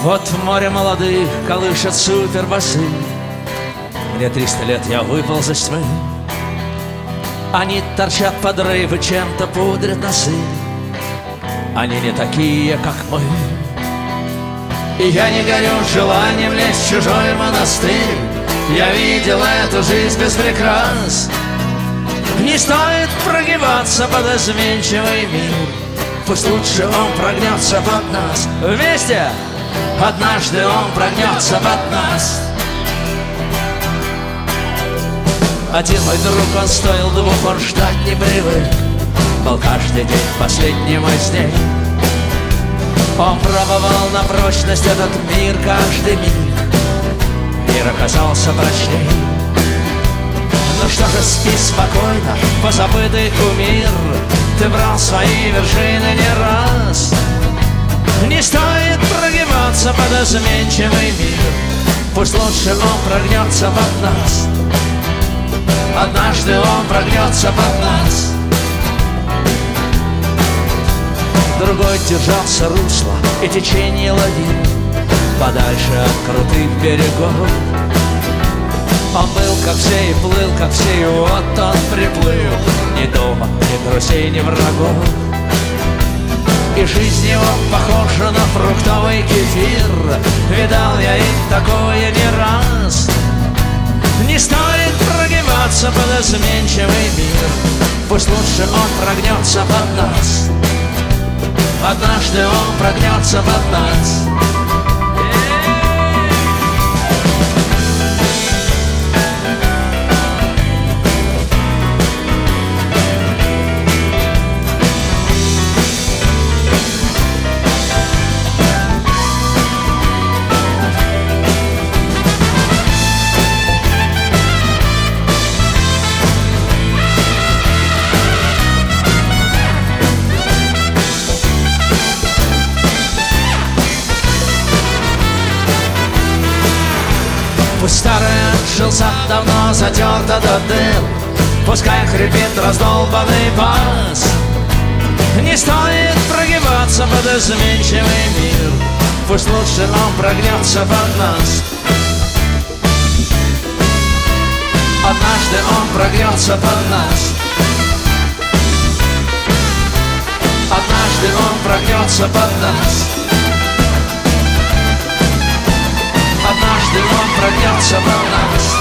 Вот в море молодых колышет супербасы. Мне 300 лет, я выпал за тьмы. Они торчат подрывы, чем-то пудрят носы. Они не такие, как мы. И я не горю желанием лезть в чужой монастырь. Я видел эту жизнь без прикрас. Не стоит прогибаться под изменчивый мир. Пусть лучше он прогнется под нас. Вместе! Однажды он прогнется под нас. Один мой друг, он стоил 2, он ждать не привык. Был каждый день последним из дней. Он пробовал на прочность этот мир каждый миг. Мир оказался прочней. Ну что же, спи спокойно, позабытый кумир. Ты брал свои вершины не раз. Не стоит прогибаться под изменчивый мир. Пусть лучше он прогнется под нас. Однажды он прогнется под нас. Другой держался русла и течение ловил подальше от крутых берегов. Он был как все и плыл, как все, и вот он приплыл. Ни дома, ни друзей, ни врагов. И жизнь его похожа на фруктовый кефир. Видал я и такое не раз. Не стоит прогибаться под изменчивый мир. Пусть лучше он прогнется под нас. Однажды он прогнется под нас. Пусть старый отжился, давно затерто до дыр. Пускай хрипит раздолбанный бас. Не стоит прогибаться под изменчивый мир. Пусть лучше он прогнется под нас. Однажды он прогнется под нас. Однажды он прогнется под нас. Однажды он прогнется под нас.